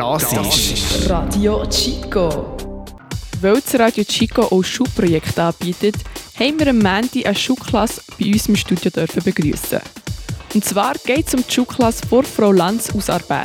Das ist Radio Chico. Weil das Radio Chico auch Schulprojekte anbietet, haben wir am Montag eine Schulklasse bei uns im Studio begrüßen. Und zwar geht es um die Schulklasse vor Frau Lanz aus Aarberg.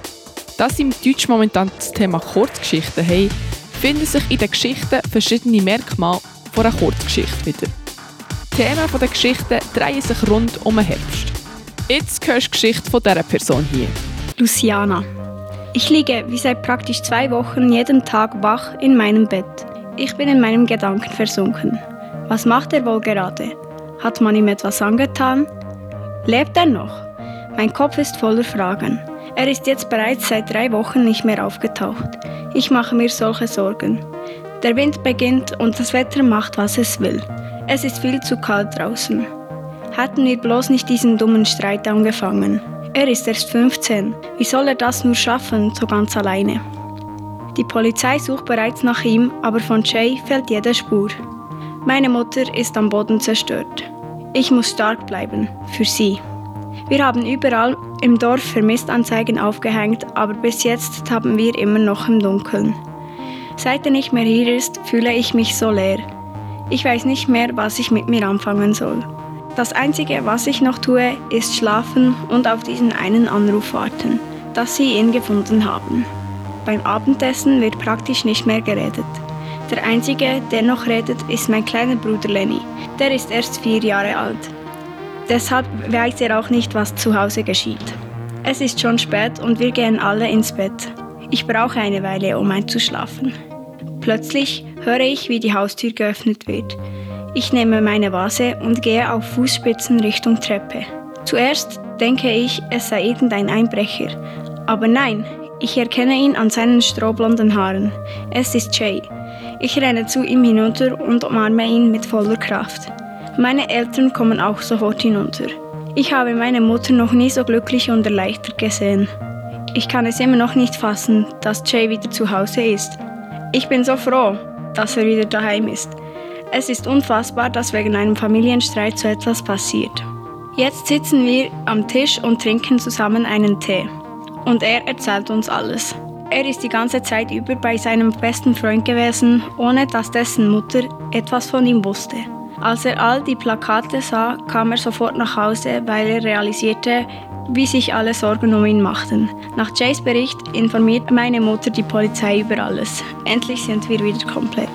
Da sie im Deutsch momentan das Thema Kurzgeschichten haben, finden sich in den Geschichten verschiedene Merkmale von einer Kurzgeschichte wieder. Die Themen der Geschichten drehen sich rund um den Herbst. Jetzt hörst du die Geschichte von dieser Person hier. Luciana. Ich liege wie seit praktisch 2 Wochen jeden Tag wach in meinem Bett. Ich bin in meinen Gedanken versunken. Was macht er wohl gerade? Hat man ihm etwas angetan? Lebt er noch? Mein Kopf ist voller Fragen. Er ist jetzt bereits seit 3 Wochen nicht mehr aufgetaucht. Ich mache mir solche Sorgen. Der Wind beginnt und das Wetter macht, was es will. Es ist viel zu kalt draußen. Hätten wir bloß nicht diesen dummen Streit angefangen. Er ist erst 15. Wie soll er das nur schaffen, so ganz alleine? Die Polizei sucht bereits nach ihm, aber von Jay fehlt jede Spur. Meine Mutter ist am Boden zerstört. Ich muss stark bleiben, für sie. Wir haben überall im Dorf Vermisstanzeigen aufgehängt, aber bis jetzt tappen wir immer noch im Dunkeln. Seit er nicht mehr hier ist, fühle ich mich so leer. Ich weiß nicht mehr, was ich mit mir anfangen soll. Das Einzige, was ich noch tue, ist schlafen und auf diesen einen Anruf warten, dass sie ihn gefunden haben. Beim Abendessen wird praktisch nicht mehr geredet. Der Einzige, der noch redet, ist mein kleiner Bruder Lenny. Der ist erst 4 Jahre alt. Deshalb weiß er auch nicht, was zu Hause geschieht. Es ist schon spät und wir gehen alle ins Bett. Ich brauche eine Weile, um einzuschlafen. Plötzlich höre ich, wie die Haustür geöffnet wird. Ich nehme meine Vase und gehe auf Fußspitzen Richtung Treppe. Zuerst denke ich, es sei irgendein Einbrecher. Aber nein, ich erkenne ihn an seinen strohblonden Haaren. Es ist Jay. Ich renne zu ihm hinunter und umarme ihn mit voller Kraft. Meine Eltern kommen auch sofort hinunter. Ich habe meine Mutter noch nie so glücklich und erleichtert gesehen. Ich kann es immer noch nicht fassen, dass Jay wieder zu Hause ist. Ich bin so froh, dass er wieder daheim ist. Es ist unfassbar, dass wegen einem Familienstreit so etwas passiert. Jetzt sitzen wir am Tisch und trinken zusammen einen Tee. Und er erzählt uns alles. Er ist die ganze Zeit über bei seinem besten Freund gewesen, ohne dass dessen Mutter etwas von ihm wusste. Als er all die Plakate sah, kam er sofort nach Hause, weil er realisierte, wie sich alle Sorgen um ihn machten. Nach Jays Bericht informiert meine Mutter die Polizei über alles. Endlich sind wir wieder komplett.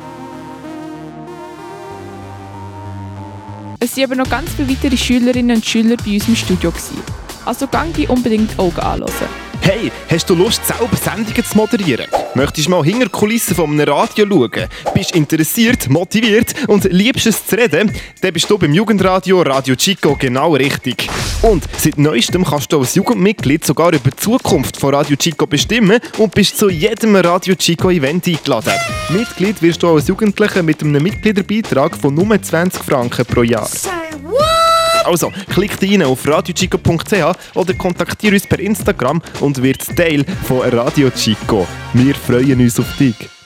Es waren aber noch ganz viele weitere Schülerinnen und Schüler bei uns im Studio. Also gang unbedingt Augen anhören. Hey, hast du Lust, selber Sendungen zu moderieren? Möchtest du mal hinter die Kulissen von einem Radio schauen? Bist interessiert, motiviert und liebst es zu reden? Dann bist du beim Jugendradio Radio Chico genau richtig. Und seit Neuestem kannst du als Jugendmitglied sogar über die Zukunft von Radio Chico bestimmen und bist zu jedem Radio Chico Event eingeladen. Mitglied wirst du als Jugendlicher mit einem Mitgliederbeitrag von nur 20 Franken pro Jahr. Also, klick rein auf radiochico.ch oder kontaktiere uns per Instagram und wird Teil von Radio Chico. Wir freuen uns auf dich.